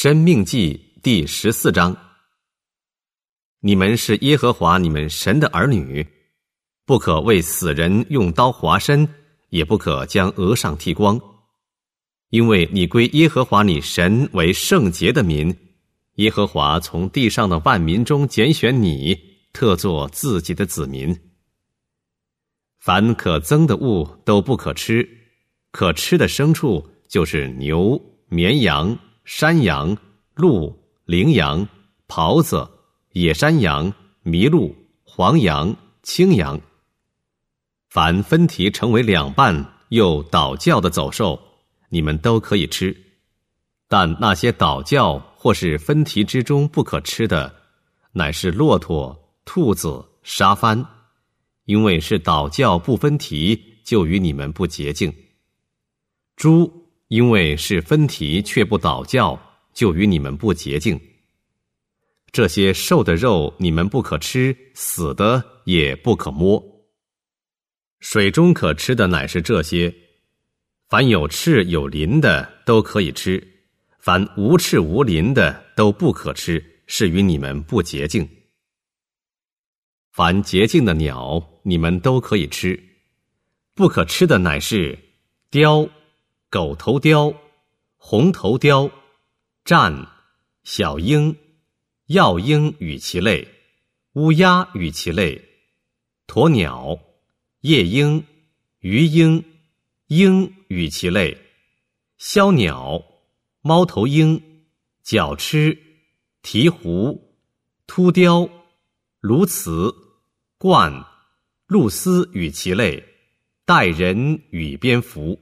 申命记第14章。你们是耶和华你们神的儿女，不可为死人用刀划身，也不可将额上剃光，因为你归耶和华你神为圣洁的民，耶和华从地上的万民中拣选你，特作自己的子民。凡可憎的物都不可吃，可吃的牲畜就是牛、绵羊、山羊、鹿、羚羊、狍子、野山羊、麋鹿、黄羊、青羊。凡分蹄成为两半又倒教的走兽，你们都可以吃，但那些倒教或是分蹄之中不可吃的，乃是骆驼、兔子、沙番，因为是倒教不分蹄，就与你们不洁净。猪因为是分蹄却不倒教，就与你们不洁净。这些瘦的肉你们不可吃，死的也不可摸。水中可吃的乃是这些：凡有翅有鳞的都可以吃，凡无翅无鳞的都不可吃，是与你们不洁净。凡洁净的鸟你们都可以吃，不可吃的乃是雕、狗头雕、红头雕、鹌、小鹰、药鹰与其类、乌鸦与其类、鸵鸟、夜鹰、鱼鹰、鹰与其类、枭鸟、猫头鹰、角鸱、鹈鹕、秃雕、鸬鹚、鹳、鹭鸶与其类、带人与蝙蝠。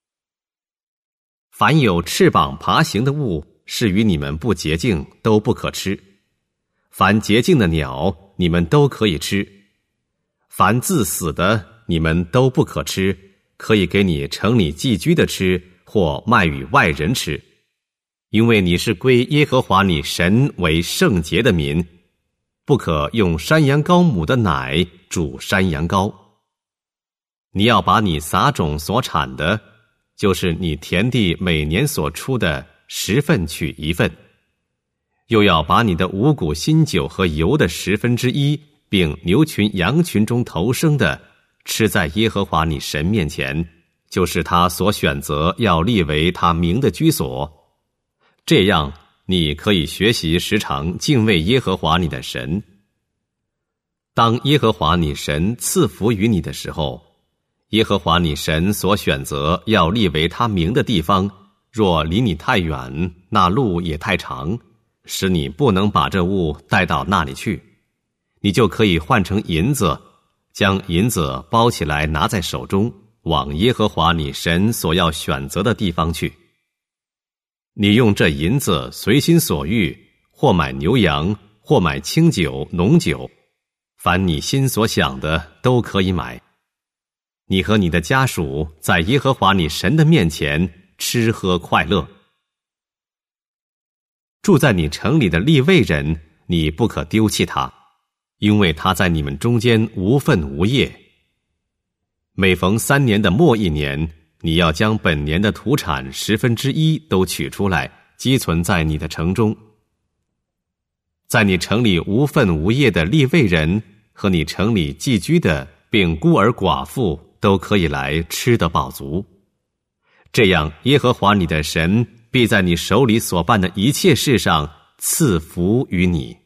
凡有翅膀爬行的物，是与你们不洁净，都不可吃。凡洁净的鸟你们都可以吃，凡自死的你们都不可吃，可以给你城里寄居的吃，或卖与外人吃，因为你是归耶和华你神为圣洁的民。不可用山羊羔母的奶煮山羊羔。你要把你撒种所产的，就是你田地每年所出的10份取1份，又要把你的五谷新酒和油的1/10，并牛群羊群中头生的，吃在耶和华你神面前，就是他所选择要立为他名的居所。这样你可以学习时常敬畏耶和华你的神。当耶和华你神赐福于你的时候，耶和华你神所选择要立为他名的地方，若离你太远，那路也太长，使你不能把这物带到那里去，你就可以换成银子，将银子包起来拿在手中，往耶和华你神所要选择的地方去。你用这银子随心所欲，或买牛羊，或买清酒、浓酒，凡你心所想的都可以买。你和你的家属在耶和华你神的面前吃喝快乐。住在你城里的利未人，你不可丢弃他，因为他在你们中间无分无业。每逢3年的末1年，你要将本年的土产1/10都取出来，积存在你的城中。在你城里无分无业的利未人和你城里寄居的，并孤儿寡妇都可以来吃得饱足。这样耶和华你的神必在你手里所办的一切事上赐福于你。